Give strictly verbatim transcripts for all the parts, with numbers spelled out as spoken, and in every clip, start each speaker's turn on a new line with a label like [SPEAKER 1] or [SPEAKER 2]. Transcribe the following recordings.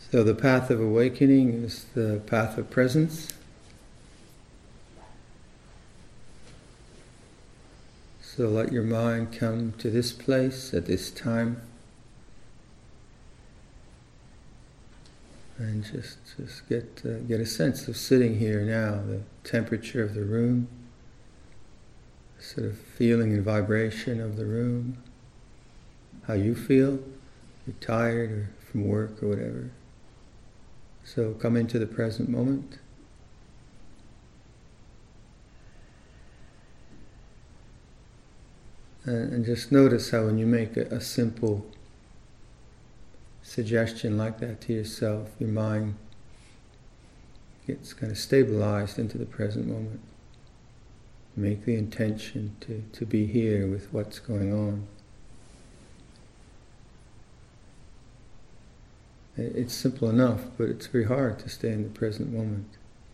[SPEAKER 1] So the path of awakening is the path of presence. So let your mind come to this place at this time. And just, just get, uh, get a sense of sitting here now, the temperature of the room, sort of feeling and vibration of the room, how you feel, you're tired or from work or whatever. So come into the present moment. And, and just notice how when you make a, a simple suggestion like that to yourself, your mind gets kind of stabilized into the present moment. Make the intention to, to be here with what's going on. It's simple enough, but it's very hard to stay in the present moment.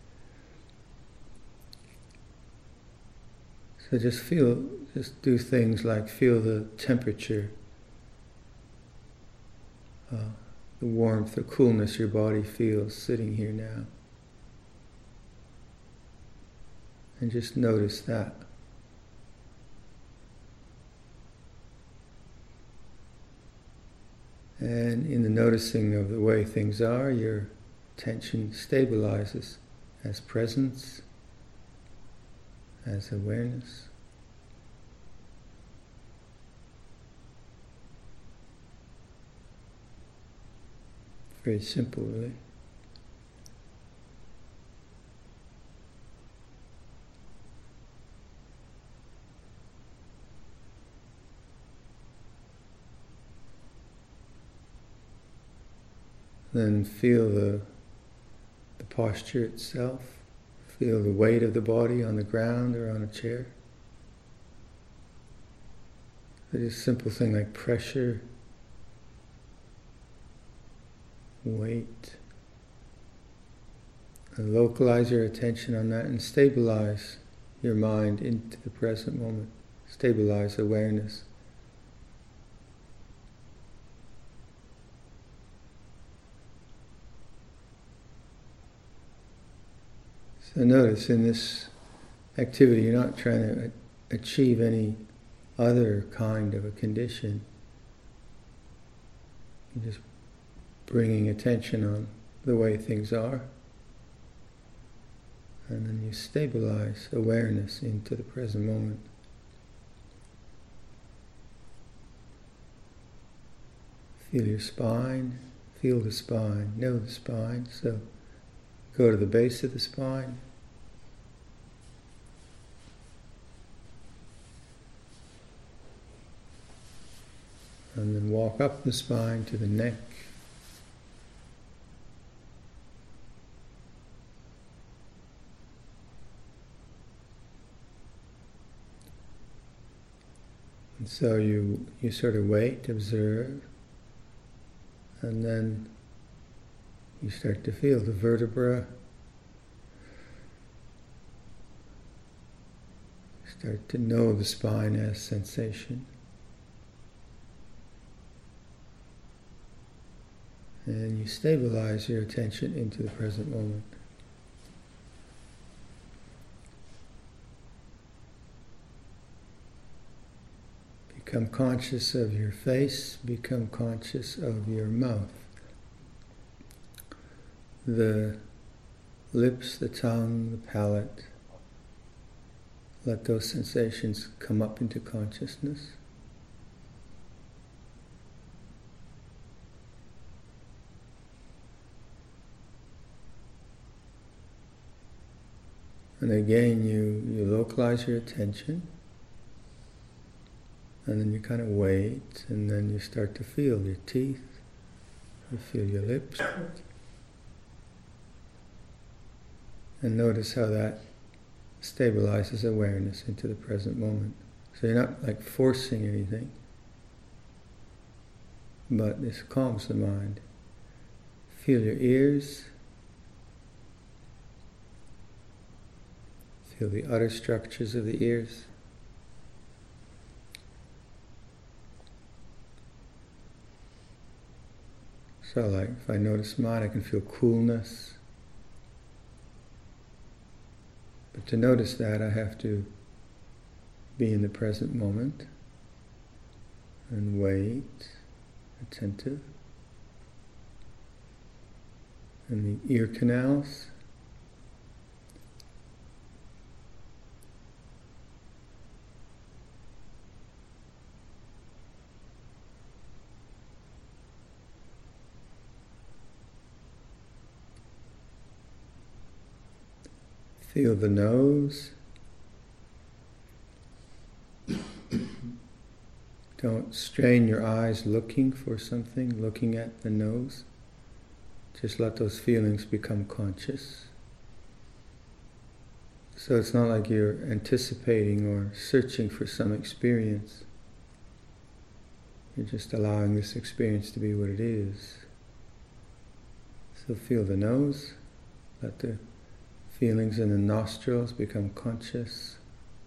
[SPEAKER 1] So just feel, just do things like feel the temperature, uh, the warmth, the coolness your body feels sitting here now. And just notice that. And in the noticing of the way things are, your attention stabilizes as presence, as awareness. Very simple, really. Then feel the, the posture itself. Feel the weight of the body on the ground or on a chair. It is a simple thing like pressure, weight. And localize your attention on that and stabilize your mind into the present moment. Stabilize awareness. So notice in this activity you're not trying to achieve any other kind of a condition. You're just bringing attention on the way things are. And then you stabilize awareness into the present moment. Feel your spine, feel the spine, know the spine. So go to the base of the spine. And then walk up the spine to the neck. And so you, you sort of wait, observe, and then you start to feel the vertebra. Start to know the spine as sensation. And you stabilize your attention into the present moment. Become conscious of your face, become conscious of your mouth. The lips, the tongue, the palate. Let those sensations come up into consciousness. And again, you, you localize your attention, and then you kind of wait, and then you start to feel your teeth, you feel your lips, and notice how that stabilizes awareness into the present moment. So you're not like forcing anything, but this calms the mind. Feel your ears. Feel the outer structures of the ears. So like if I notice mine, I can feel coolness. But to notice that, I have to be in the present moment and wait, attentive. And the ear canals. Feel the nose. Don't strain your eyes looking for something, looking at the nose. Just let those feelings become conscious. So it's not like you're anticipating or searching for some experience. You're just allowing this experience to be what it is. So feel the nose, let the feelings in the nostrils become conscious.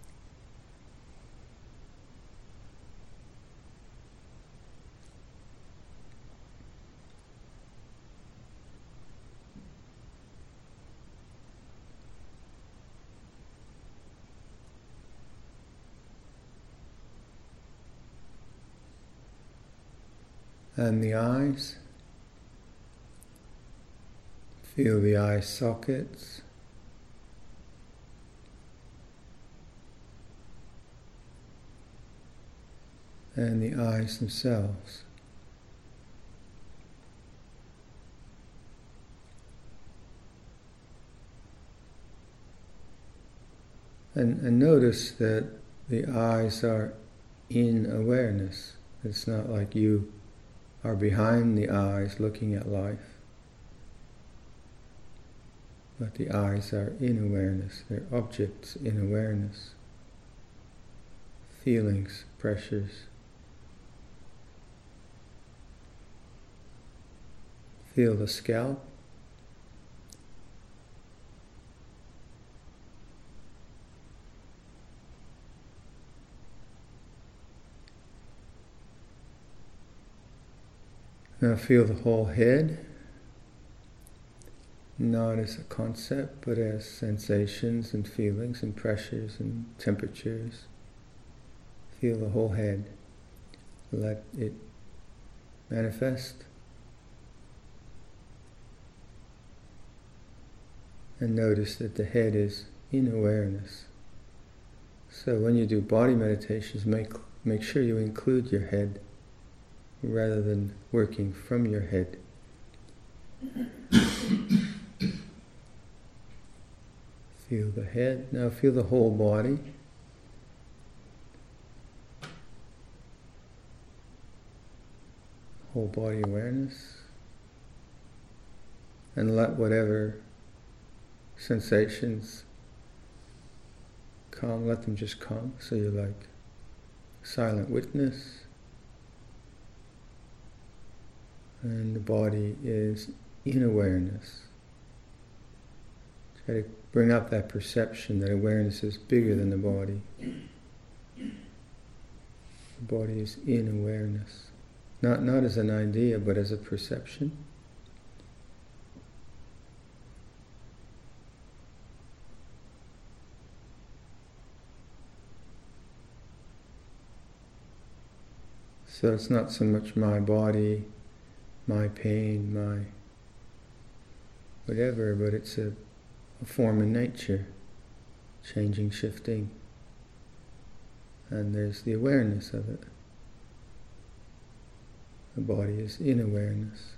[SPEAKER 1] And the eyes. Feel the eye sockets. And the eyes themselves. And, and notice that the eyes are in awareness. It's not like you are behind the eyes looking at life. But the eyes are in awareness. They're objects in awareness. Feelings, pressures. Feel the scalp. Now feel the whole head, not as a concept, but as sensations and feelings and pressures and temperatures. Feel the whole head. Let it manifest. And notice that the head is in awareness. So when you do body meditations, make, make sure you include your head rather than working from your head. Feel the head. Now feel the whole body. Whole body awareness. And let whatever sensations come, let them just come. So you're like silent witness. And the body is in awareness. Try to bring up that perception that awareness is bigger than the body. The body is in awareness. Not, not as an idea, but as a perception. So it's not so much my body, my pain, my whatever, but it's a, a form in nature, changing, shifting. And there's the awareness of it. The body is in awareness.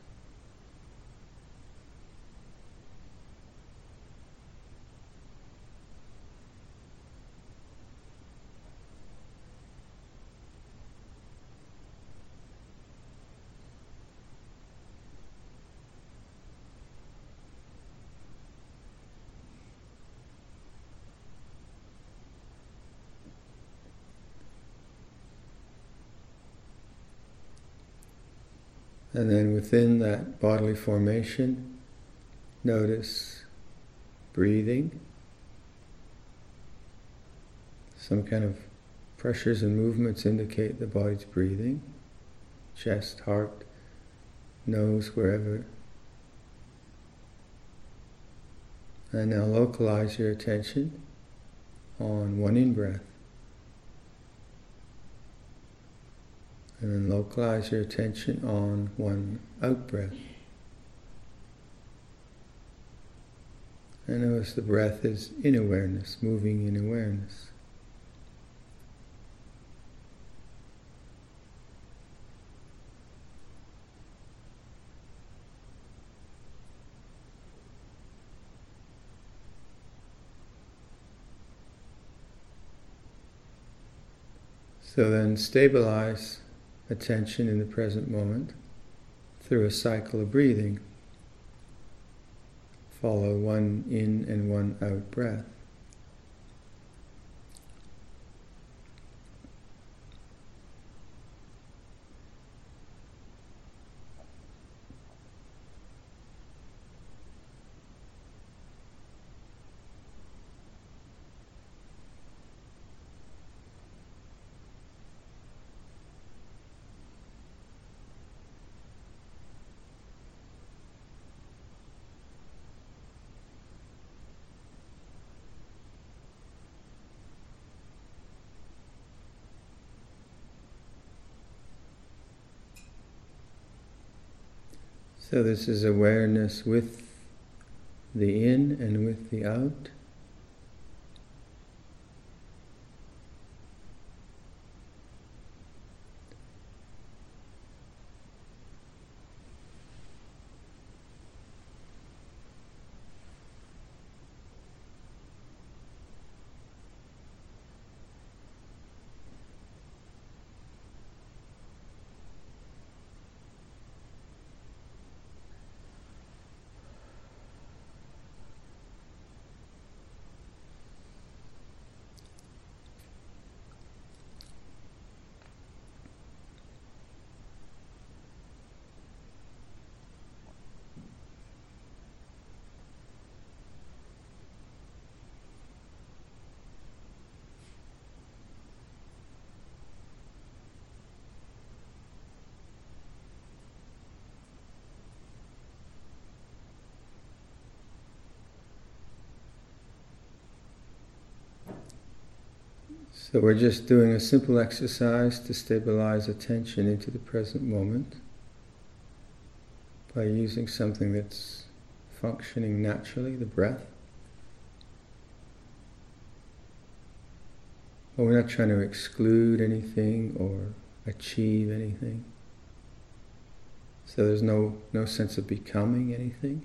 [SPEAKER 1] And then within that bodily formation, notice breathing, some kind of pressures and movements indicate the body's breathing, chest, heart, nose, wherever. And now localize your attention on one in-breath. And then localize your attention on one out-breath. And notice the breath is in awareness, moving in awareness. So then stabilize attention in the present moment through a cycle of breathing. Follow one in and one out breath. So this is awareness with the in and with the out. So we're just doing a simple exercise to stabilize attention into the present moment by using something that's functioning naturally, the breath. But we're not trying to exclude anything or achieve anything. So there's no, no sense of becoming anything.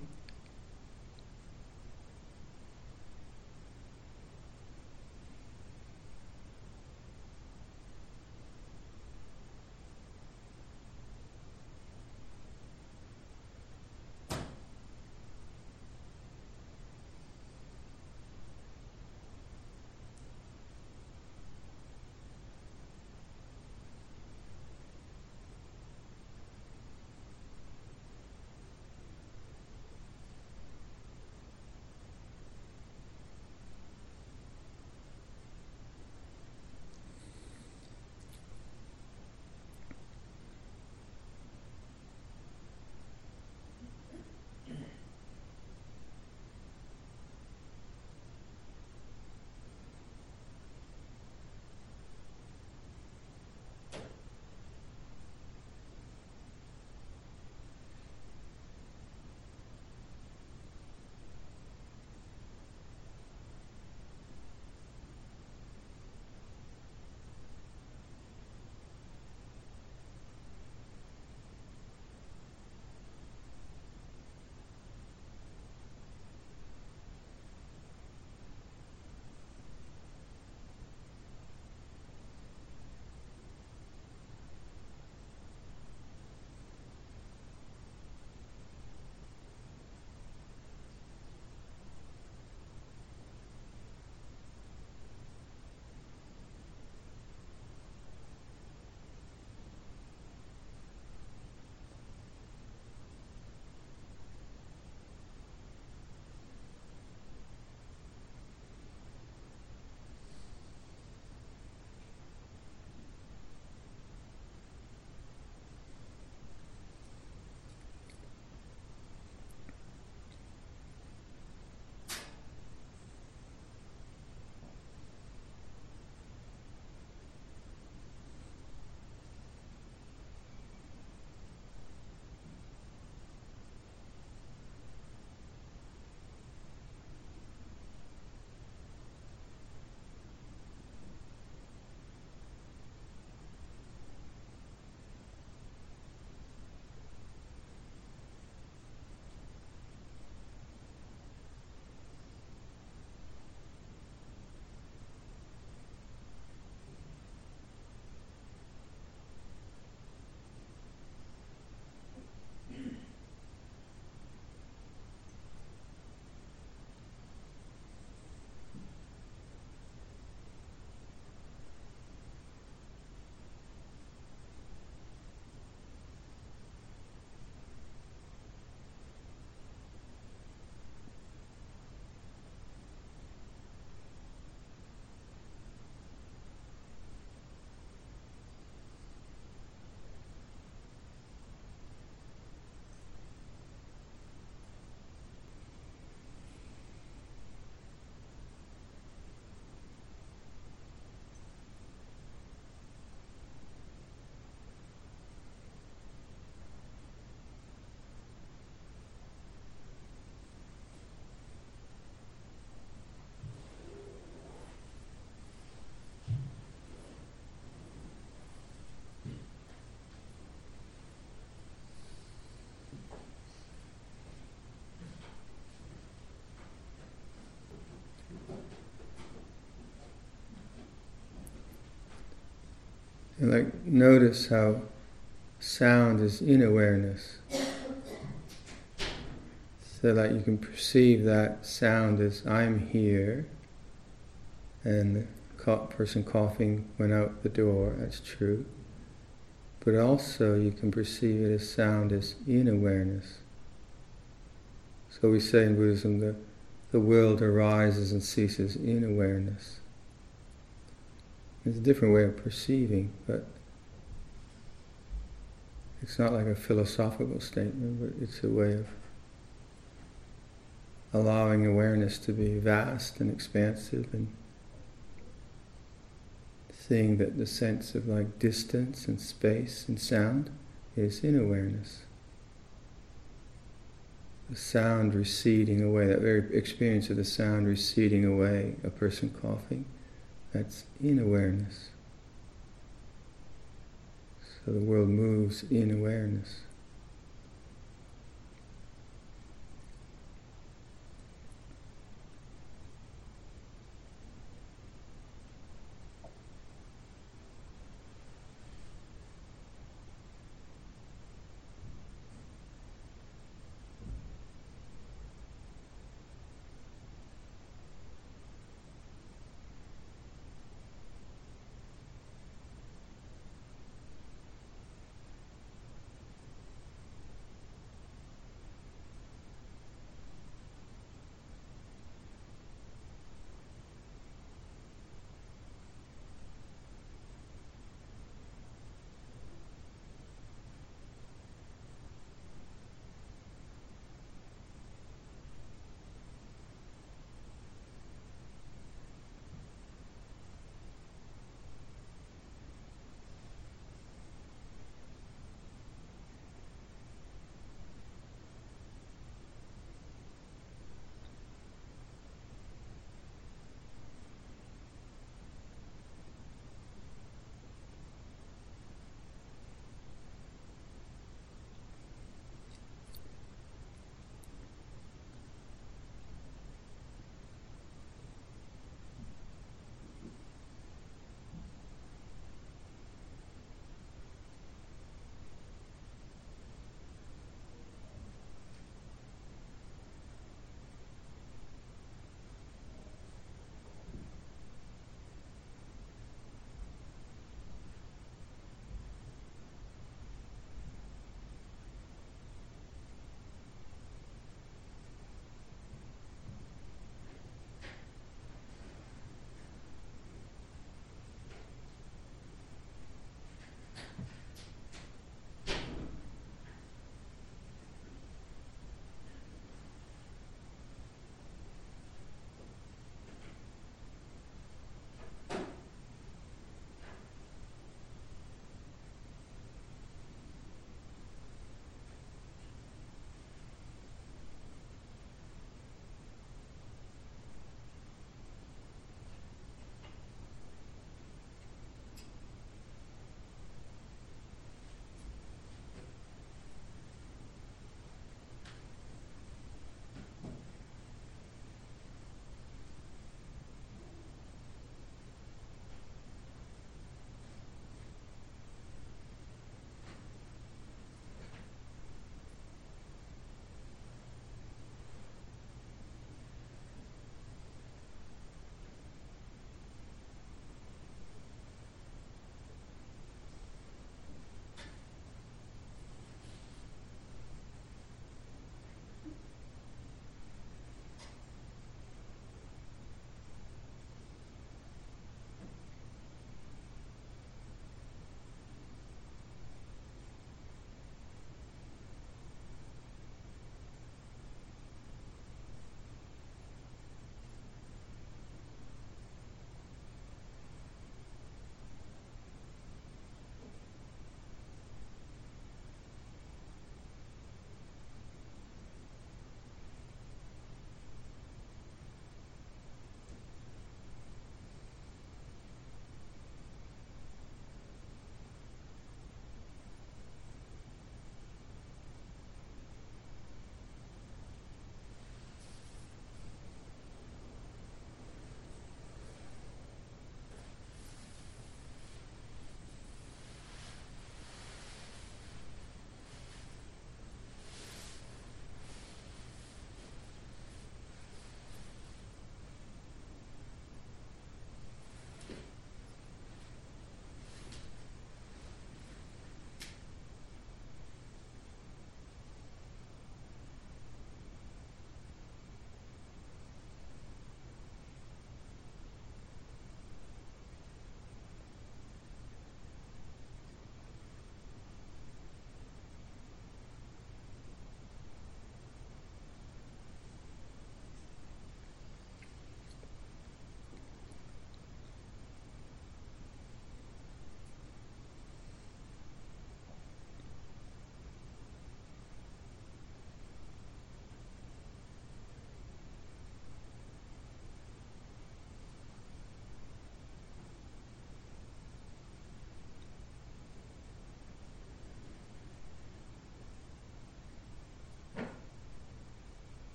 [SPEAKER 1] And like notice how sound is in awareness. So that you can perceive that sound as I'm here, and the co- person coughing went out the door, that's true. But also you can perceive it as sound as in awareness. So we say in Buddhism that the world arises and ceases in awareness. It's a different way of perceiving, but it's not like a philosophical statement, but it's a way of allowing awareness to be vast and expansive, and seeing that the sense of like distance and space and sound is in awareness. The sound receding away, that very experience of the sound receding away, a person coughing, that's in awareness. So the world moves in awareness.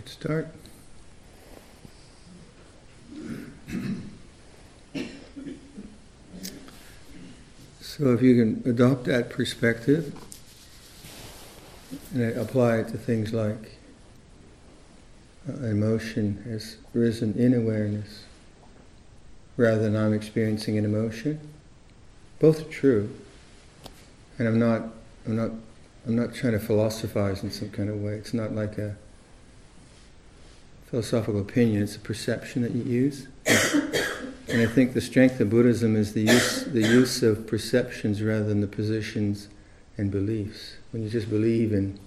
[SPEAKER 1] Start. So if you can adopt that perspective and apply it to things like uh, emotion has risen in awareness rather than I'm experiencing an emotion, both are true. And I'm not, I'm not, I'm not trying to philosophize in some kind of way. It's not like a philosophical opinion. It's a perception that you use. And I think the strength of Buddhism is the use, the use of perceptions rather than the positions and beliefs. When you just believe in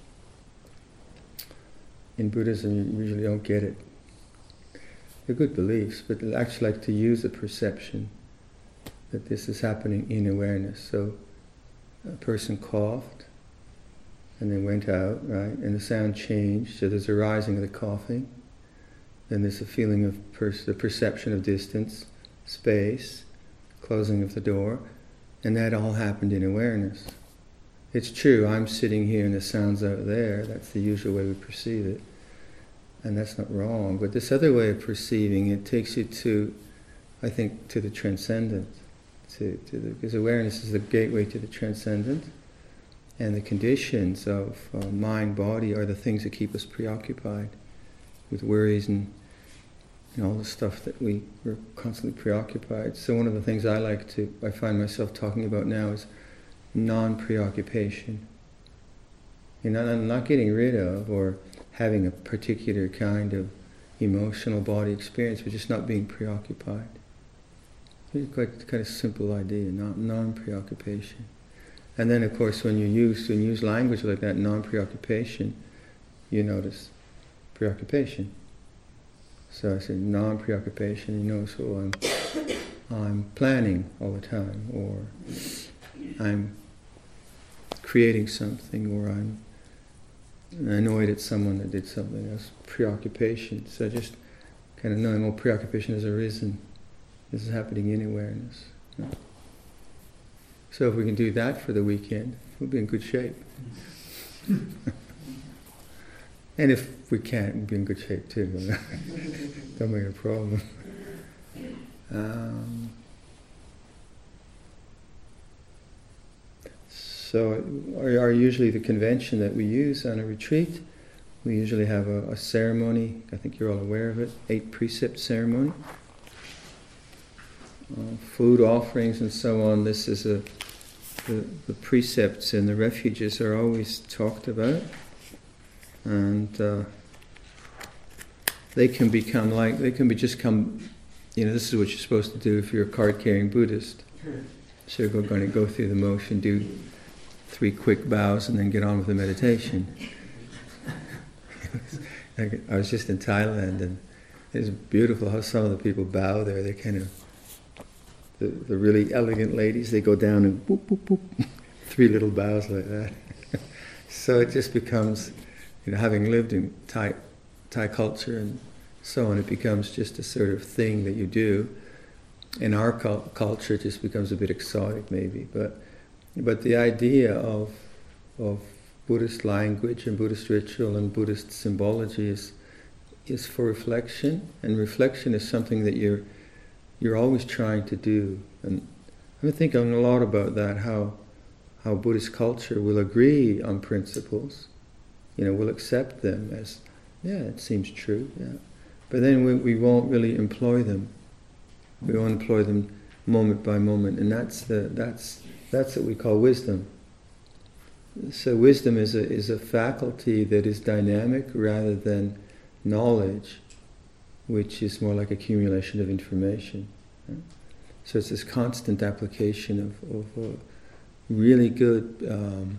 [SPEAKER 1] in Buddhism, you usually don't get it. They're good beliefs, but I actually like to use a perception that this is happening in awareness. So a person coughed, and they went out, right? And the sound changed, so there's a rising of the coughing. Then there's a feeling of pers- the perception of distance, space, closing of the door, and that all happened in awareness. It's true, I'm sitting here and the sound's out there, that's the usual way we perceive it, and that's not wrong, but this other way of perceiving it takes you to, I think, to the transcendent, to, to the, because awareness is the gateway to the transcendent, and the conditions of uh, mind, body are the things that keep us preoccupied with worries and and all the stuff that we were constantly preoccupied. So one of the things I like to, I find myself talking about now is non-preoccupation. You know, I'm not getting rid of or having a particular kind of emotional body experience, but just not being preoccupied. It's quite kind of simple idea, not non-preoccupation. And then of course when you use, when you use language like that, non-preoccupation, you notice preoccupation. So I say non-preoccupation, you know, so I'm, I'm planning all the time, or I'm creating something, or I'm annoyed at someone that did something. That's preoccupation. So just kind of knowing, oh, preoccupation has arisen. This is happening in awareness. Yeah. So if we can do that for the weekend, we'll be in good shape. And if we can't, we'll be in good shape too. Don't make it a problem. Um, so are, are usually the convention that we use on a retreat. We usually have a, a ceremony, I think you're all aware of it, eight precept ceremony. Uh, food offerings and so on. This is a, the, the precepts in the refuges are always talked about. And uh, they can become like, they can be just come, you know, this is what you're supposed to do if you're a card-carrying Buddhist. So you're going to go through the motion, do three quick bows, and then get on with the meditation. I was just in Thailand, and it's beautiful how some of the people bow there. They kind of, the, the really elegant ladies, they go down and boop, boop, boop, three little bows like that. So it just becomes, you know, having lived in Thai, Thai culture and so on, it becomes just a sort of thing that you do. In our cu- culture, it just becomes a bit exotic, maybe. But but the idea of of Buddhist language and Buddhist ritual and Buddhist symbology is is for reflection, and reflection is something that you're you're always trying to do. And I've been thinking a lot about that. How how Buddhist culture will agree on principles. You know, we'll accept them as, yeah, it seems true, yeah. But then we, we won't really employ them. We won't employ them moment by moment, and that's the that's that's what we call wisdom. So wisdom is a is a faculty that is dynamic rather than knowledge, which is more like accumulation of information. Right? So it's this constant application of, of uh, really good um,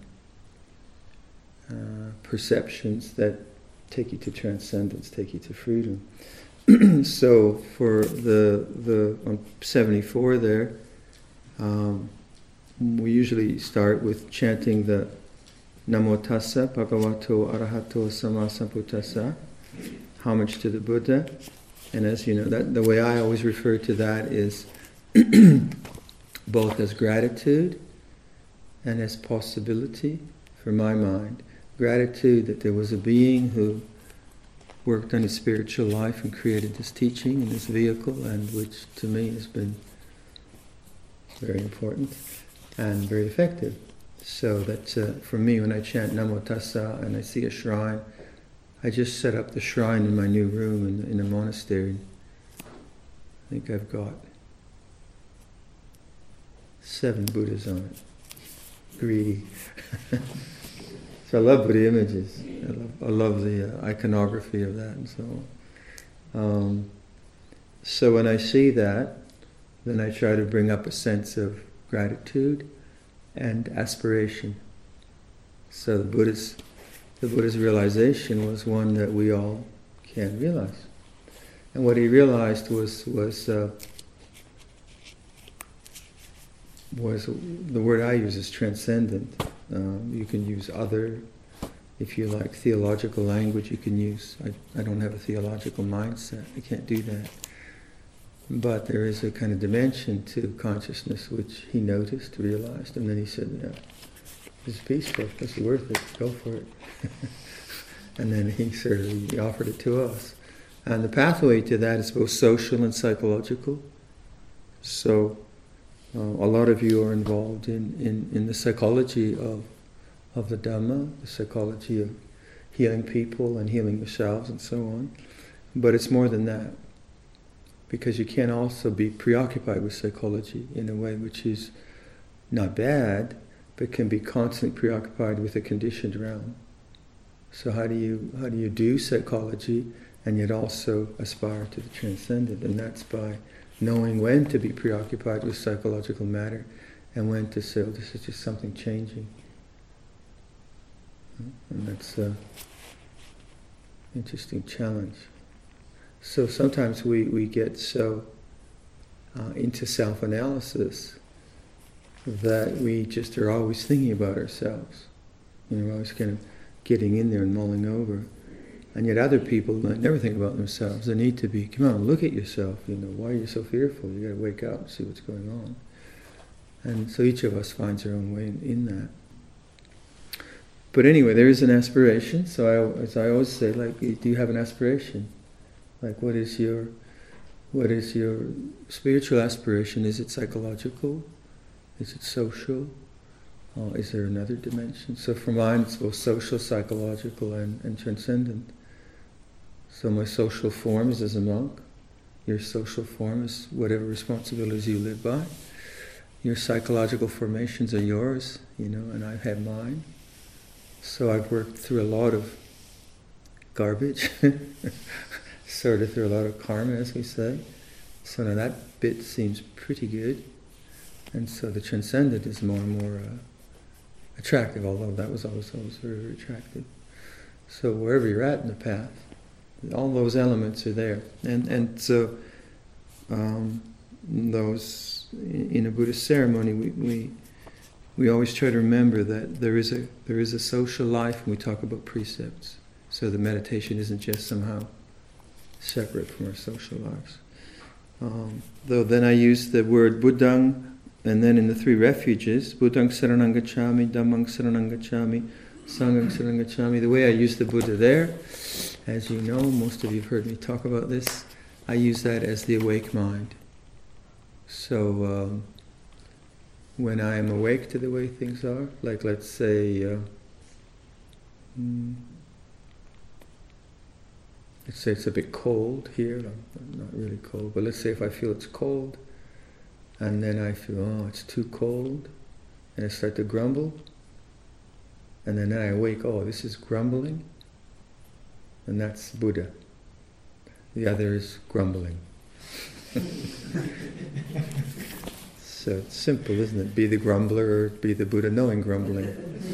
[SPEAKER 1] Uh, perceptions that take you to transcendence, take you to freedom. So for the the on seventy-four there, um, we usually start with chanting the Namo Tassa Bhagavato Arahato Sama Sambuddhassa, homage to the Buddha. And as you know, that the way I always refer to that is both as gratitude and as possibility for my mind. Gratitude that there was a being who worked on his spiritual life and created this teaching and this vehicle, and which to me has been very important and very effective. So that uh, for me, when I chant Namo Tassa and I see a shrine, I just set up the shrine in my new room in, in a monastery. I think I've got seven Buddhas on it. Greedy. So I love Buddha images. I love, I love the uh, iconography of that and so on. Um, so when I see that, then I try to bring up a sense of gratitude and aspiration. So the Buddha's, the Buddha's realization was one that we all can realize. And what he realized was was uh, was the word I use is transcendent. Um, you can use other, if you like, theological language. You can use. I, I don't have a theological mindset. I can't do that. But there is a kind of dimension to consciousness which he noticed, realized, and then he said, "Yeah, it's peaceful. It's worth it. Go for it." And then he sort of he offered it to us. And the pathway to that is both social and psychological. So uh, a lot of you are involved in, in, in the psychology of of the Dhamma, the psychology of healing people and healing yourselves and so on. But it's more than that, because you can also be preoccupied with psychology in a way which is not bad, but can be constantly preoccupied with a conditioned realm. So how do you how do you do psychology and yet also aspire to the transcendent? And that's by knowing when to be preoccupied with psychological matter and when to say, oh, this is just something changing. And that's an interesting challenge. So sometimes we, we get so uh, into self-analysis that we just are always thinking about ourselves. You know, we're always kind of getting in there and mulling over. And yet other people never think about themselves. They need to be, come on, look at yourself. You know, why are you so fearful? You got to wake up and see what's going on. And so each of us finds our own way in, in that. But anyway, there is an aspiration. So I, as I always say, like, do you have an aspiration? Like, what is your, what is your spiritual aspiration? Is it psychological? Is it social? Uh, is there another dimension? So for mine, it's both social, psychological, and, and transcendent. So my social form is as a monk. Your social form is whatever responsibilities you live by. Your psychological formations are yours, you know, and I have mine. So I've worked through a lot of garbage, sorted through a lot of karma, as we say. So now that bit seems pretty good. And so the transcendent is more and more uh, attractive, although that was always, always very, very attractive. So wherever you're at in the path, all those elements are there. And and so um, those, in a Buddhist ceremony, we, we we always try to remember that there is a there is a social life when we talk about precepts. So the meditation isn't just somehow separate from our social lives. Um, though then I use the word Buddhang, and then in the three refuges, Buddhang Saranang Gacchami, Dhammang Saranang Gacchami, Sanghang Saranang Gacchami. The way I use the Buddha there, as you know, most of you have heard me talk about this, I use that as the awake mind. So um, when I am awake to the way things are, like let's say, uh, mm, let's say it's a bit cold here, I'm not really cold, but let's say if I feel it's cold, and then I feel, oh, it's too cold, and I start to grumble, and then I awake, oh, this is grumbling, and that's Buddha. The other is grumbling. So it's simple, isn't it? Be the grumbler or be the Buddha knowing grumbling.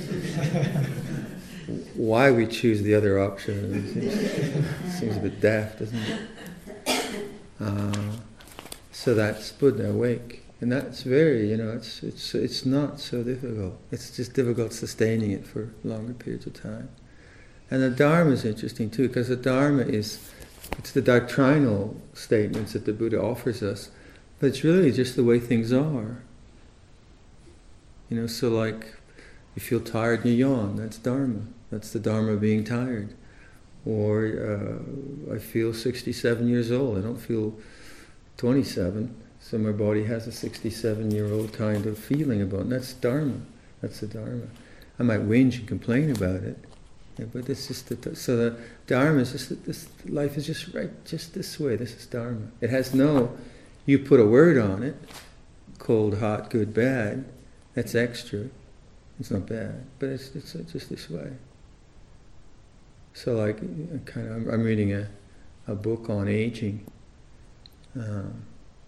[SPEAKER 1] Why we choose the other option seems, seems a bit daft, doesn't it? Uh, so that's Buddha, awake. And that's very, you know, it's it's it's not so difficult. It's just difficult sustaining it for longer periods of time. And the Dharma is interesting too, because the Dharma is, it's the doctrinal statements that the Buddha offers us, but it's really just the way things are. You know, so like, you feel tired and you yawn, that's Dharma. That's the Dharma of being tired. Or uh, I feel sixty-seven years old. I don't feel twenty-seven. So my body has a sixty-seven-year-old kind of feeling about it. And that's Dharma. That's the Dharma. I might whinge and complain about it, yeah, but it's just the, so the Dharma is just that this life is just right, just this way. This is Dharma. It has no. You put a word on it, cold, hot, good, bad. That's extra. It's not bad, but it's it's just this way. So, like, kind of, I'm reading a, a book on aging, um,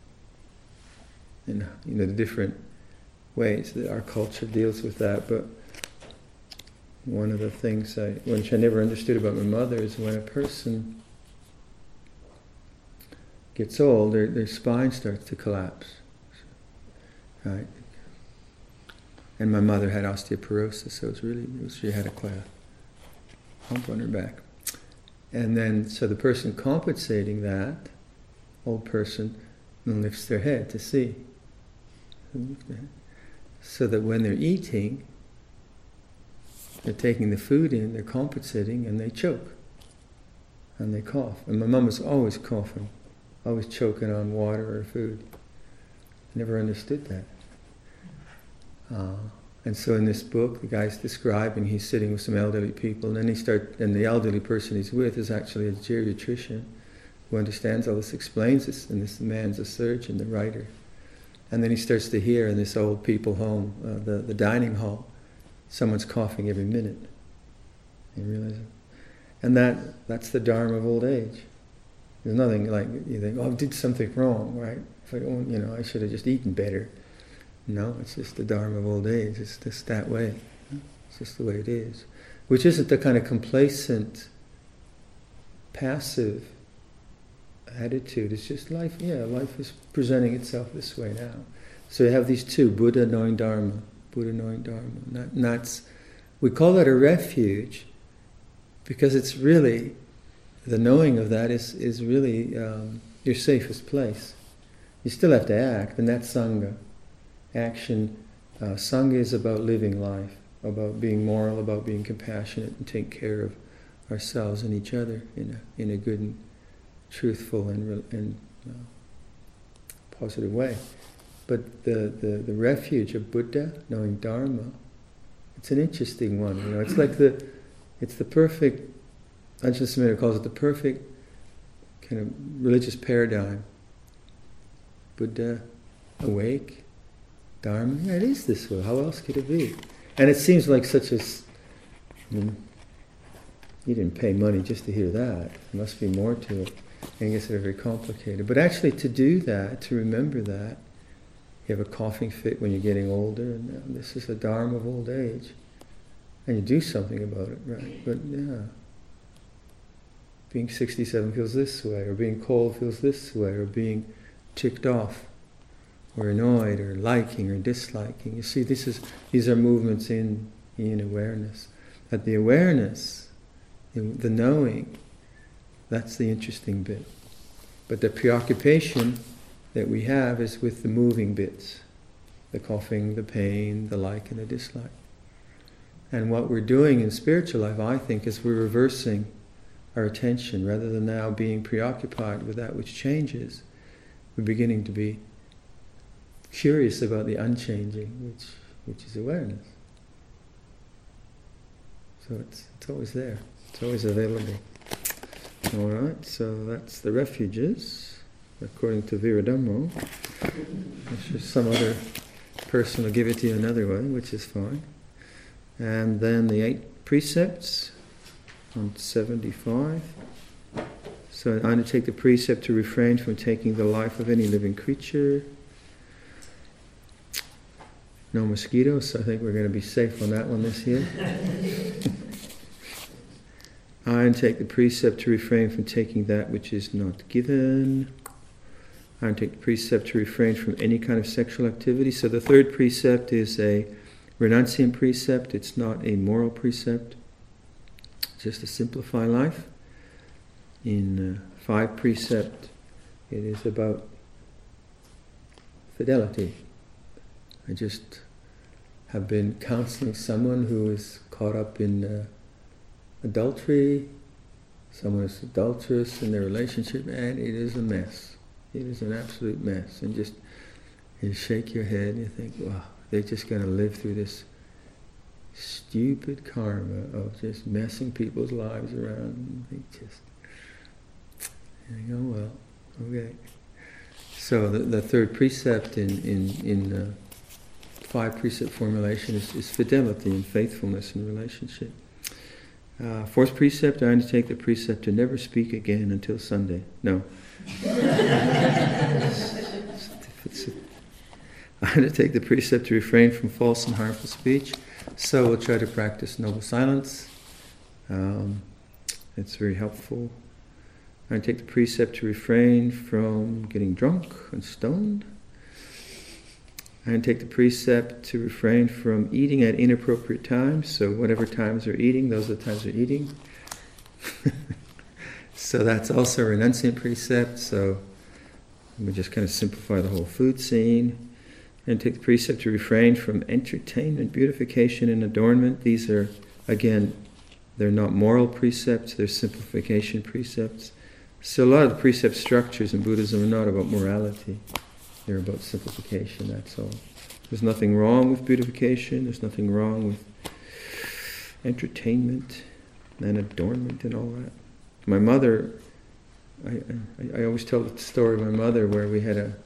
[SPEAKER 1] and you know the different ways that our culture deals with that. But one of the things I, which I never understood about my mother, is when a person gets old, their their spine starts to collapse, right? And my mother had osteoporosis, so it was really, it was, she had a quite a hump on her back. And then, so the person compensating that, old person, lifts their head to see. So that when they're eating, they're taking the food in, they're compensating, and they choke. And they cough. And my mum was always coughing, always choking on water or food. I never understood that. Uh, and so in this book, the guy's describing, he's sitting with some elderly people, and then he start, and the elderly person he's with is actually a geriatrician who understands all this, explains this, and this man's a surgeon, the writer. And then he starts to hear in this old people home, uh, the, the dining hall, someone's coughing every minute. You realize it? And that that's the Dharma of old age. There's nothing like, you think, oh, I did something wrong, right? If I, you know, I should have just eaten better. No, it's just the Dharma of old age. It's just that way. It's just the way it is. Which isn't the kind of complacent, passive attitude. It's just life, yeah, life is presenting itself this way now. So you have these two, Buddha knowing Dharma, Buddha knowing Dharma. Not, and that's, we call that a refuge because it's really, the knowing of that is, is really um, your safest place. You still have to act, and that's Sangha. Action, uh, Sangha is about living life, about being moral, about being compassionate and take care of ourselves and each other in a in a good and truthful and, and uh, positive way. But the, the, the refuge of Buddha, knowing Dharma, it's an interesting one. You know, it's like the it's the perfect. Ajahn Sumedho calls it the perfect kind of religious paradigm. Buddha awake. Dharma, yeah, it is this way. How else could it be? And it seems like such a... I mean, you didn't pay money just to hear that. There must be more to it. And it gets very complicated. But actually to do that, to remember that, you have a coughing fit when you're getting older, and this is the Dharma of old age. And you do something about it, right? But yeah, being sixty-seven feels this way, or being cold feels this way, or being ticked off, or annoyed, or liking, or disliking. You see, this is these are movements in in awareness. But the awareness, the knowing, that's the interesting bit. But the preoccupation that we have is with the moving bits, the coughing, the pain, the like, and the dislike. And what we're doing in spiritual life, I think, is we're reversing our attention. Rather than now being preoccupied with that which changes, we're beginning to be curious about the unchanging, which which is awareness. So it's it's always there. It's always available. All right, so that's the refuges, according to Viradhammo. I'm sure some other person will give it to you another way, which is fine. And then the eight precepts on seventy-five. So I undertake the precept to refrain from taking the life of any living creature. No mosquitoes, so I think we're going to be safe on that one this year. I undertake the precept to refrain from taking that which is not given. I undertake the precept to refrain from any kind of sexual activity. So the third precept is a renunciant precept. It's not a moral precept. It's just to simplify life. In uh, five precept, it is about fidelity. I just have been counseling someone who is caught up in uh, adultery, someone is adulterous in their relationship, and it is a mess. It is an absolute mess. And just you shake your head and you think, wow, they're just going to live through this stupid karma of just messing people's lives around. They just, and you go, well, okay. So the, the third precept in in in the five precept formulation is, is fidelity and faithfulness in relationship. Uh, fourth precept, I undertake the precept to never speak again until Sunday. No. I undertake the precept to refrain from false and harmful speech. So we'll try to practice noble silence. Um, it's very helpful. I take the precept to refrain from getting drunk and stoned. I take the precept to refrain from eating at inappropriate times. So whatever times they're eating, those are the times they're eating. So that's also a renunciant precept. So we just kind of simplify the whole food scene. And take the precept to refrain from entertainment, beautification, and adornment. These are, again, they're not moral precepts, they're simplification precepts. So a lot of the precept structures in Buddhism are not about morality. They're about simplification, that's all. There's nothing wrong with beautification, there's nothing wrong with entertainment and adornment and all that. My mother, I, I, I always tell the story of my mother where we had a,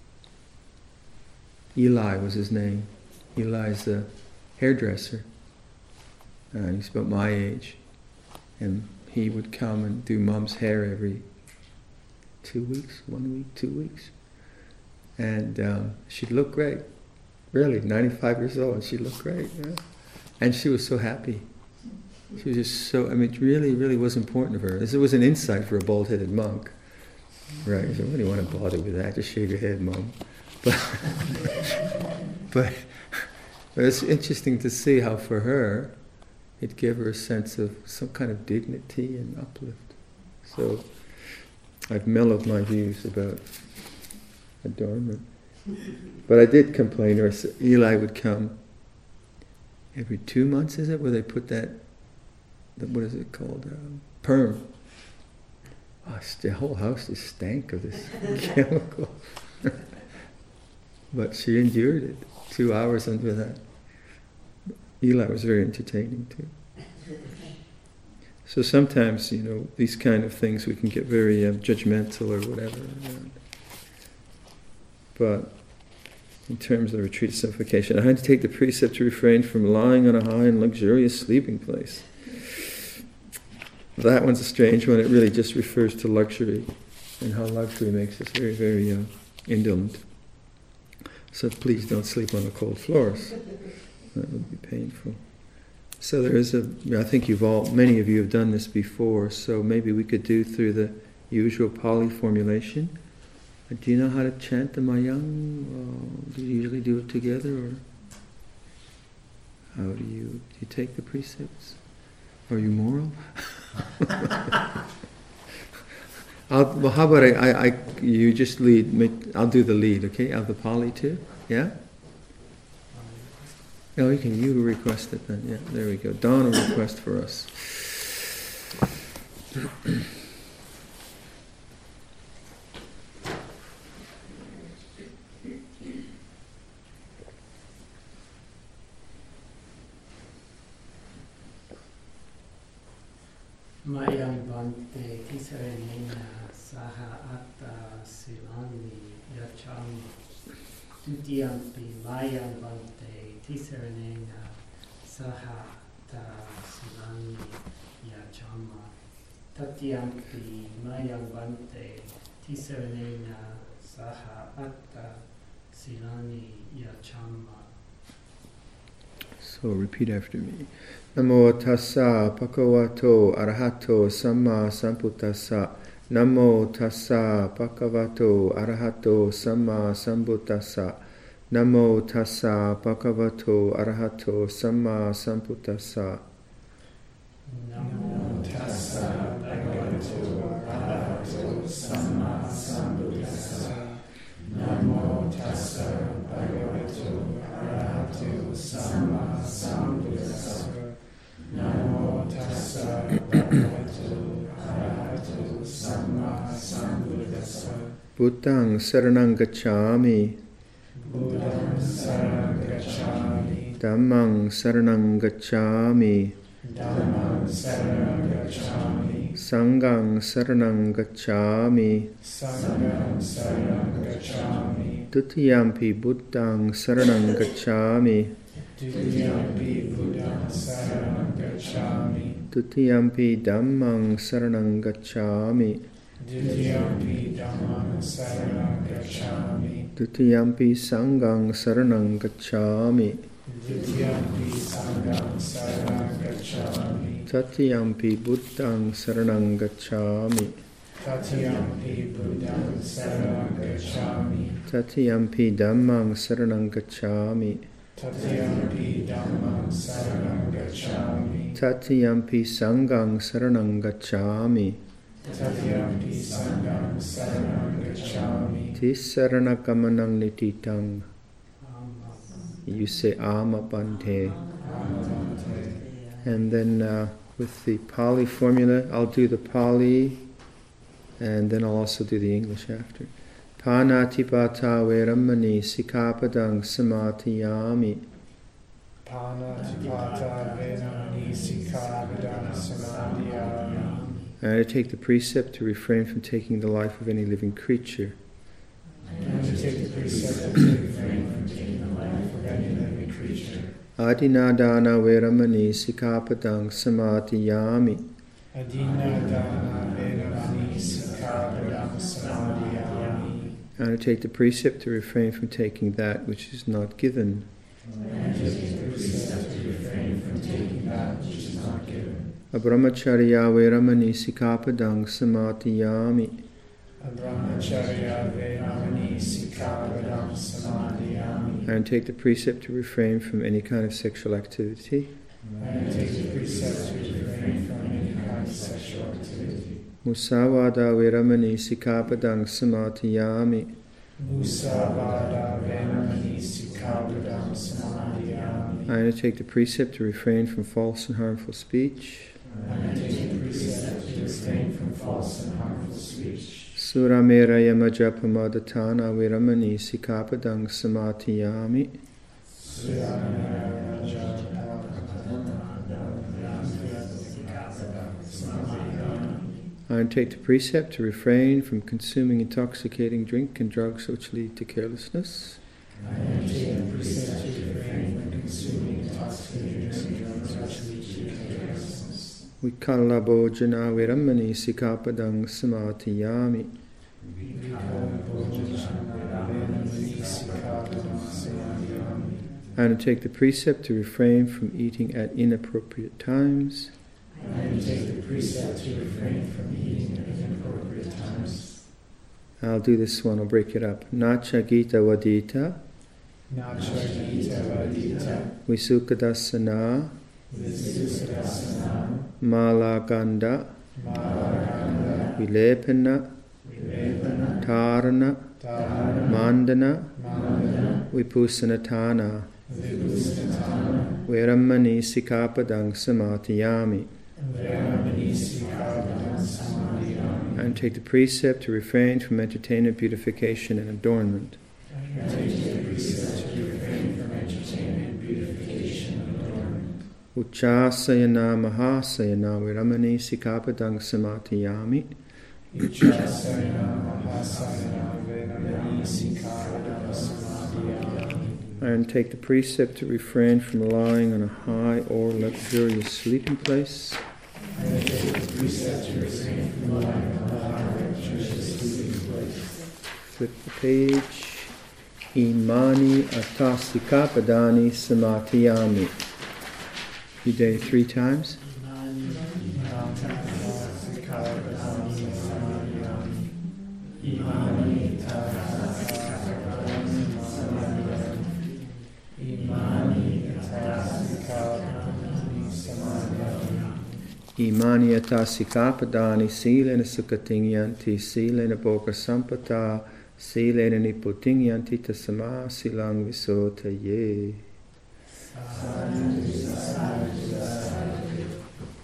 [SPEAKER 1] Eli was his name. Eli's the hairdresser. Uh, he's about my age. And he would come and do Mom's hair every two weeks, one week, two weeks. And um, she'd look great. Really, ninety-five years old, and she'd look great. Yeah? And she was so happy. She was just so, I mean, it really, really was important to her. This was an insight for a bald-headed monk. Right, so what do you want to bother with that? Just shave your head, Mom. But, but, but it's interesting to see how for her, it gave her a sense of some kind of dignity and uplift. So I've mellowed my views about adornment. But I did complain, or Eli would come every two months, is it, where they put that, what is it called, um, perm. Oh, the whole house just stank of this chemical. But she endured it, two hours under that. Eli was very entertaining too. So sometimes, you know, these kind of things we can get very uh, judgmental or whatever. But in terms of retreat simplification, I had to take the precept to refrain from lying on a high and luxurious sleeping place. That one's a strange one. It really just refers to luxury and how luxury makes us very, very uh, indolent. So please don't sleep on the cold floors. That would be painful. So there is a, I think you've all, many of you have done this before, so maybe we could do through the usual Pali formulation. Do you know how to chant the Mayang? Uh, do you usually do it together, or how do you, do you take the precepts? Are you moral? I'll, well, how about I, I, I, you just lead, I'll do the lead, okay? Of the Pali too, yeah? Oh, you can, you request it then, yeah, there we go. Don will request for us.
[SPEAKER 2] Mayang Bante Tisarenena Saha Atta Silani Yachama Dutiyampi Mayang Bante Tisarenena Saha Atta Silani Yachama Tatyampi Mayang Bante Tisarenena Saha Atta Silani Yachama.
[SPEAKER 1] So repeat after me. Namo tassa bhagavato arahato samma sambuddhassa. Namo tassa bhagavato arahato samma sambuddhassa. Namo tassa bhagavato arahato samma sambuddhassa.
[SPEAKER 2] Namo tassa bhagavato arahato samma sambuddhassa. Namo tassa bhagavato arahato samma sambuddhassa. Namo tassa bhagavato
[SPEAKER 1] Buddhaṃ saranang gacchāmi.
[SPEAKER 2] Buddhaṃ saranang gacchāmi.
[SPEAKER 1] Dhammang saranang gacchāmi.
[SPEAKER 2] Dhammam saranang gacchāmi.
[SPEAKER 1] Sanghang saranang gacchāmi.
[SPEAKER 2] Sangham saranang gacchāmi.
[SPEAKER 1] Dutiyampi buddhaṃ saranang gacchāmi.
[SPEAKER 2] Dutiyampi buddhaṃ saranang gacchāmi.
[SPEAKER 1] Dutiyampi dhammang saranang gacchāmi.
[SPEAKER 2] Dutiyampi dhammam saranang gacchāmi.
[SPEAKER 1] Dutiyampi sanghang saranang gacchāmi.
[SPEAKER 2] Dutiyampi sangham saranang gacchāmi.
[SPEAKER 1] Tatiyampi buddhaṃ saranang gacchāmi.
[SPEAKER 2] Tatiyampi buddhaṃ saranang gacchāmi.
[SPEAKER 1] Tatiyampi dhammang saranang gacchāmi.
[SPEAKER 2] Tatiyampi dhammam saranang gacchāmi.
[SPEAKER 1] Tatiyampi sanghang saranang gacchāmi.
[SPEAKER 2] Tatiyampi sangham saranang gacchāmi.
[SPEAKER 1] Tissaranakamanang nititang. You say Ama Bhante. And then uh, with the Pali formula, I'll do the Pali and then I'll also do the English after. Panatipata veramani sikāpadang samatiyami.
[SPEAKER 2] Panatipata veramani sikāpadang samatiyami.
[SPEAKER 1] And I take the precept to refrain from taking the life of any living creature.
[SPEAKER 2] And to take the precept to refrain from taking the life of any living creature.
[SPEAKER 1] Adinādāna veramani sikāpadang samatiyami.
[SPEAKER 2] Adinādāna veramani sikāpadang samatiyami.
[SPEAKER 1] And I take the precept to refrain from taking that which is not given.
[SPEAKER 2] And to take the precept to refrain from taking that which is not given.
[SPEAKER 1] Abrahmacharya veramani sikāpadang samatiyami.
[SPEAKER 2] Brahmacharya veramani sikāpadang samatiyami.
[SPEAKER 1] And take the precept to refrain from any kind of sexual activity.
[SPEAKER 2] And take the precept to refrain from any kind of sexual activity.
[SPEAKER 1] Musāvāda veramani sikāpadang samatiyami.
[SPEAKER 2] Musāvāda veramani sikāpadang samatiyami.
[SPEAKER 1] And take the precept to refrain from false and harmful speech.
[SPEAKER 2] And take the precept to refrain from false and harmful speech.
[SPEAKER 1] Suramera yamajapamadatana veramani sikāpadang samatiyami. And take the precept to refrain from consuming intoxicating drink and drugs which lead to carelessness.
[SPEAKER 2] And take the precept to refrain from consuming intoxicating drink and drugs which lead to carelessness.
[SPEAKER 1] Vikalabhojana veramani sikāpadang samatiyami. And take the precept to refrain from eating at inappropriate times.
[SPEAKER 2] And take the precept to refrain from eating at inappropriate times.
[SPEAKER 1] I'll do this one, I'll break it up. Nacha gita vadita.
[SPEAKER 2] Nacha gita vadita.
[SPEAKER 1] Visukadasana.
[SPEAKER 2] Visukadasana.
[SPEAKER 1] Malaganda.
[SPEAKER 2] Malaganda.
[SPEAKER 1] Vilepana.
[SPEAKER 2] Vilepana.
[SPEAKER 1] Tarana.
[SPEAKER 2] Tarana.
[SPEAKER 1] Mandana.
[SPEAKER 2] Mandana.
[SPEAKER 1] Vipusanatana.
[SPEAKER 2] Vipusanatana.
[SPEAKER 1] Veramani sikāpadang samatiyami.
[SPEAKER 2] Veramani sikāpadang samatiyami.
[SPEAKER 1] And take the precept to refrain from entertainment, beautification, and adornment.
[SPEAKER 2] And take the precept to refrain from entertainment, beautification, and adornment.
[SPEAKER 1] Uchasayana mahasayana veramani sikāpadang samatiyami.
[SPEAKER 2] Uchasayana mahasayana veramani sikāpadang samatiyami.
[SPEAKER 1] And take the precept to refrain from lying on a high or luxurious sleeping place.
[SPEAKER 2] And take the precept to refrain from lying on a high or luxurious sleeping place.
[SPEAKER 1] Flip the page. Imani atasikāpadani samatiyami. You did it three times. Imani atasikāpadani sīlena sukatingyanti sīlena bhoga sampatā sīlena niputingyanti tasamā silang visotaye.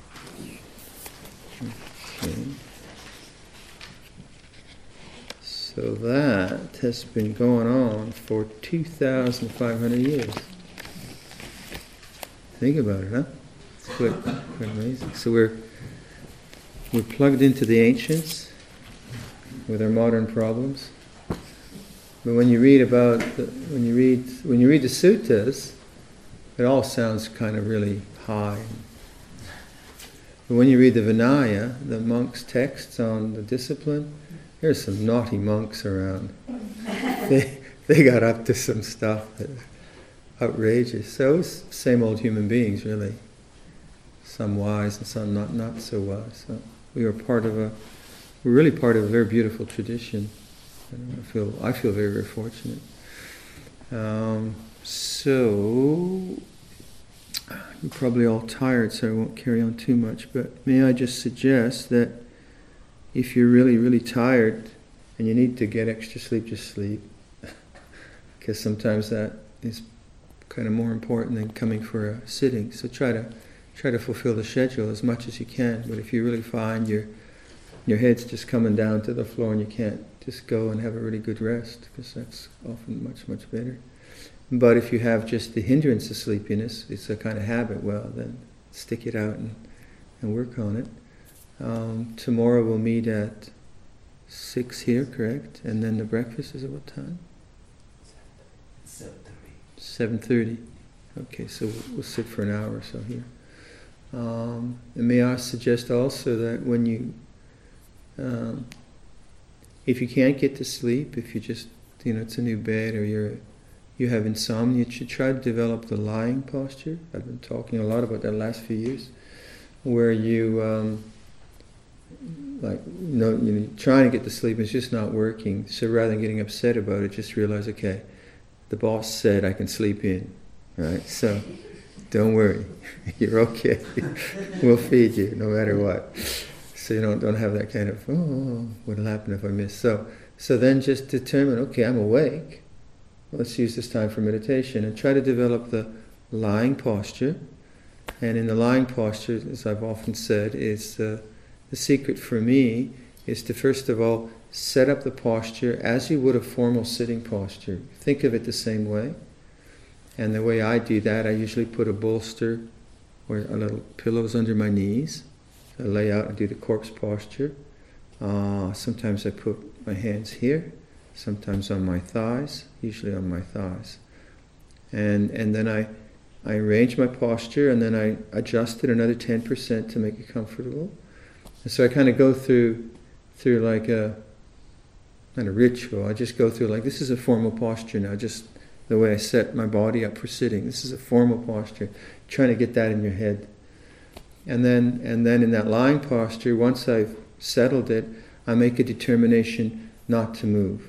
[SPEAKER 1] Okay. So that has been going on for two thousand five hundred years. Think about it, huh? It's quite, quite amazing. So we're we're plugged into the ancients with our modern problems. But when you read about the, when you read when you read the suttas, it all sounds kind of really high. But when you read the Vinaya, the monks' texts on the discipline, there's some naughty monks around. They they got up to some stuff that was outrageous. So it's same old human beings, really. Some wise and some not not so wise. So we were part of a we're really part of a very beautiful tradition. I feel I feel very very fortunate. Um, so. You're probably all tired, so I won't carry on too much, but may I just suggest that if you're really, really tired and you need to get extra sleep, just sleep. Because sometimes that is kind of more important than coming for a sitting. So try to try to fulfill the schedule as much as you can. But if you really find your your head's just coming down to the floor and you can't, just go and have a really good rest, because that's often much, much better. But if you have just the hindrance of sleepiness, it's a kind of habit, well, then stick it out and, and work on it. Um, tomorrow we'll meet at six here, correct? And then the breakfast is at what time?
[SPEAKER 2] seven thirty.
[SPEAKER 1] seven thirty. Okay, so we'll, we'll sit for an hour or so here. Um, and may I suggest also that when you, um, if you can't get to sleep, if you just, you know, it's a new bed or you're you have insomnia, you should try to develop the lying posture. I've been talking a lot about that the last few years, where you, um, like, you know, you're trying to get to sleep, it's just not working. So rather than getting upset about it, just realize, okay, the boss said I can sleep in, right? So don't worry, you're okay. We'll feed you no matter what. So you don't don't have that kind of, oh, what'll happen if I miss? So so then just determine, okay, I'm awake. Let's use this time for meditation and try to develop the lying posture. And in the lying posture, as I've often said, is uh, the secret for me is to first of all set up the posture as you would a formal sitting posture. Think of it the same way. And the way I do that, I usually put a bolster or a little pillows under my knees. I lay out and do the corpse posture. Uh, sometimes I put my hands here. Sometimes on my thighs, usually on my thighs. And and then I I arrange my posture and then I adjust it another ten percent to make it comfortable. And so I kind of go through through like a not a ritual. I just go through like, this is a formal posture now, just the way I set my body up for sitting. This is a formal posture. Trying to get that in your head. And then and then in that lying posture, once I've settled it, I make a determination not to move.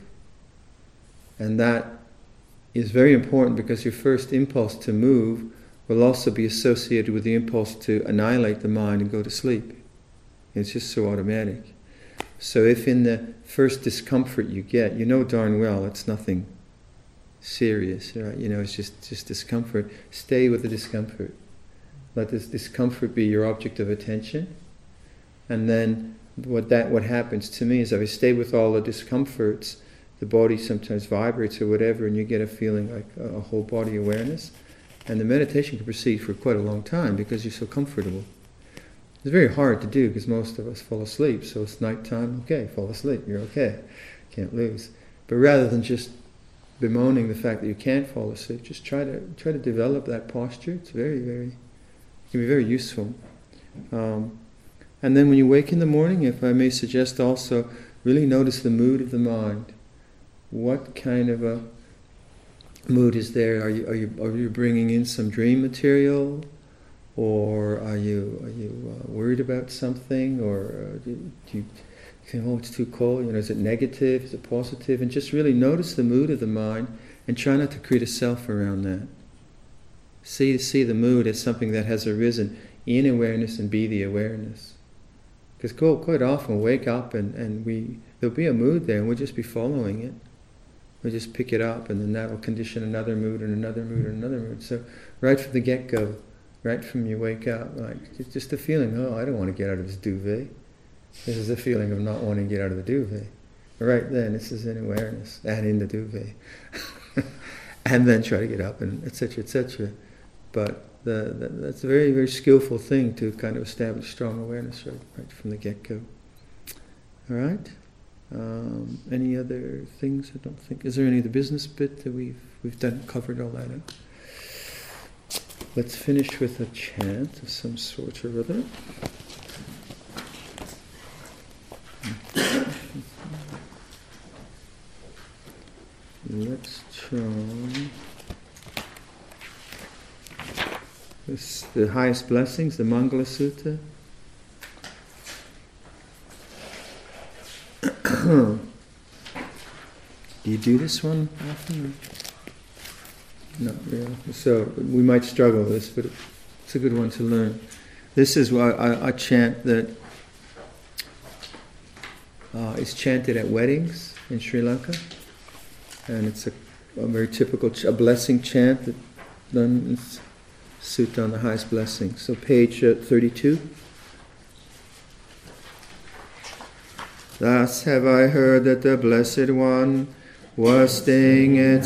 [SPEAKER 1] And that is very important because your first impulse to move will also be associated with the impulse to annihilate the mind and go to sleep. It's just so automatic. So if in the first discomfort you get, you know darn well it's nothing serious, right? You know, it's just, just discomfort. Stay with the discomfort. Let this discomfort be your object of attention. And then what that what happens to me is if I stay with all the discomforts, the body sometimes vibrates or whatever, and you get a feeling like a whole body awareness. And the meditation can proceed for quite a long time because you're so comfortable. It's very hard to do because most of us fall asleep. So it's nighttime, okay, fall asleep, you're okay. Can't lose. But rather than just bemoaning the fact that you can't fall asleep, just try to try to develop that posture. It's very, very, it can be very useful. Um, and then when you wake in the morning, if I may suggest also, really notice the mood of the mind. What kind of a mood is there? Are you are you are you bringing in some dream material, or are you are you uh, worried about something, or uh, do, do you think, oh, it's too cold? You know, is it negative? Is it positive? And just really notice the mood of the mind, and try not to create a self around that. See see the mood as something that has arisen in awareness, and be the awareness. Because quite often we wake up and, and we there'll be a mood there, and we'll just be following it. We just pick it up, and then that will condition another mood and another mood and another mood. So right from the get-go, right from you wake up, like it's just a feeling, oh, I don't want to get out of this duvet. This is the feeling of not wanting to get out of the duvet. right then. This is in awareness and in the duvet. And then try to get up and et cetera, et cetera. But the, the, that's a very, very skillful thing to kind of establish strong awareness right, right from the get-go. All right? Um, any other things? I don't think. Is there any of the business bit that we've we've done covered all that up? Let's finish with a chant of some sort or other. Let's try this, the highest blessings, the Mangala Sutta. Do you do this one often? Not really. So we might struggle with this, but it's a good one to learn. This is why I, I chant that uh, is chanted at weddings in Sri Lanka. And it's a, a very typical ch- a blessing chant that done is Sutta on the highest blessing. So page uh, thirty-two. Thus have I heard that the Blessed One was staying at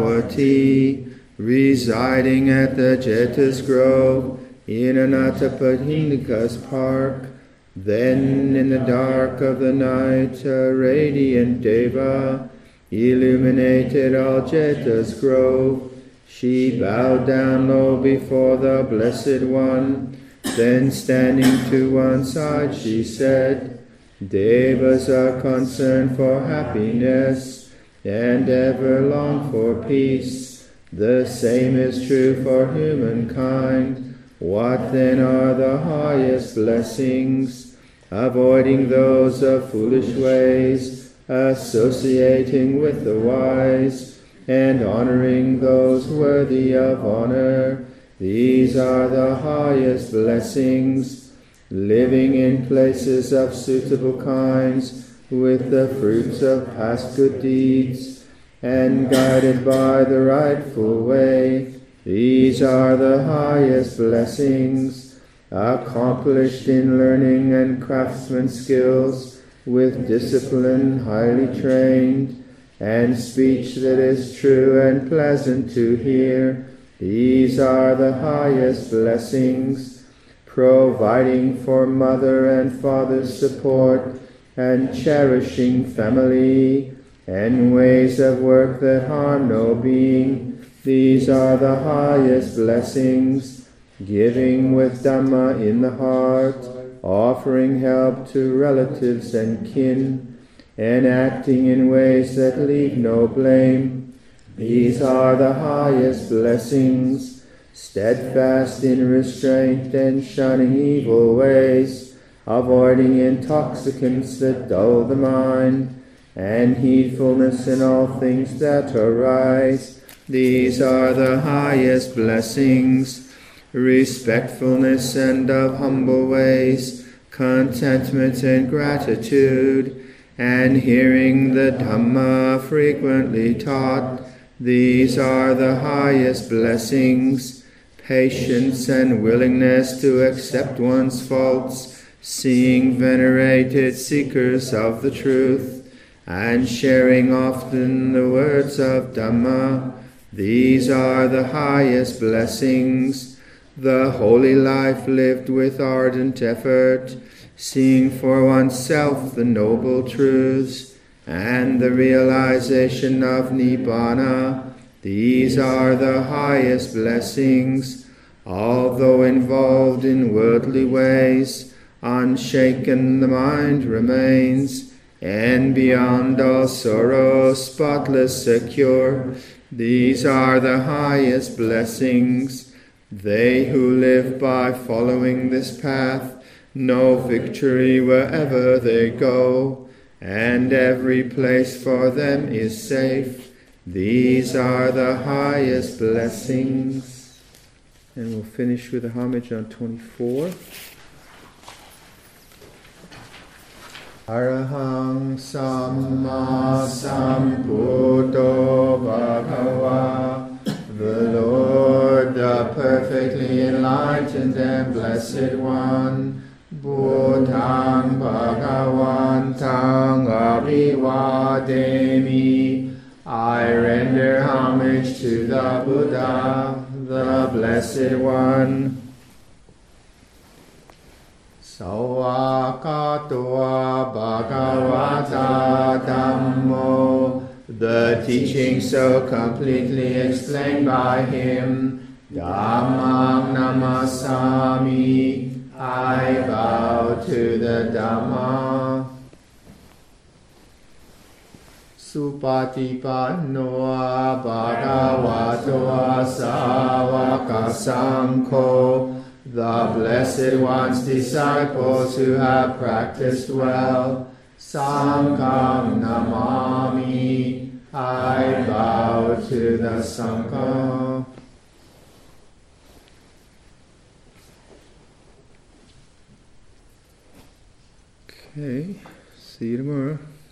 [SPEAKER 1] Savatthi, residing at the Jeta's Grove in Anathapindika's park. Then in the dark of the night a radiant Deva illuminated all Jeta's Grove. She bowed down low before the Blessed One. Then standing to one side she said, Devas are concerned for happiness and ever long for peace. The same is true for humankind. What then are the highest blessings? Avoiding those of foolish ways, associating with the wise, and honoring those worthy of honor. These are the highest blessings. Living in places of suitable kinds, with the fruits of past good deeds, and guided by the rightful way. These are the highest blessings. Accomplished in learning and craftsman skills, with discipline highly trained, and speech that is true and pleasant to hear. These are the highest blessings. Providing for mother and father's support, and cherishing family, and ways of work that harm no being. These are the highest blessings. Giving with Dhamma in the heart, offering help to relatives and kin, and acting in ways that leave no blame. These are the highest blessings. Steadfast in restraint and shunning evil ways, avoiding intoxicants that dull the mind, and heedfulness in all things that arise. These are the highest blessings. Respectfulness and of humble ways, contentment and gratitude, and hearing the Dhamma frequently taught. These are the highest blessings. Patience and willingness to accept one's faults, seeing venerated seekers of the truth, and sharing often the words of Dhamma. These are the highest blessings. The holy life lived with ardent effort, seeing for oneself the noble truths, and the realization of Nibbana. These are the highest blessings. Although involved in worldly ways, unshaken the mind remains, and beyond all sorrow, spotless, secure. These are the highest blessings. They who live by following this path know victory wherever they go, and every place for them is safe. These are the highest blessings. And we'll finish with a homage on twenty-four. Arahang Samma Sambuddho Bhagava, the Lord, the perfectly enlightened and blessed One, Buddhang Bhagavantang Aviva I render homage to the Buddha, the Blessed One. Sawakatua Bhagavata Dhammo, the teaching so completely explained by him. Dhammam namasami, I bow to the Dhamma. Supatipannoa Bhagavato Savaka Sangho, the Blessed One's disciples who have practiced well. Sangham namami, I bow to the Sangha. Okay, see you tomorrow.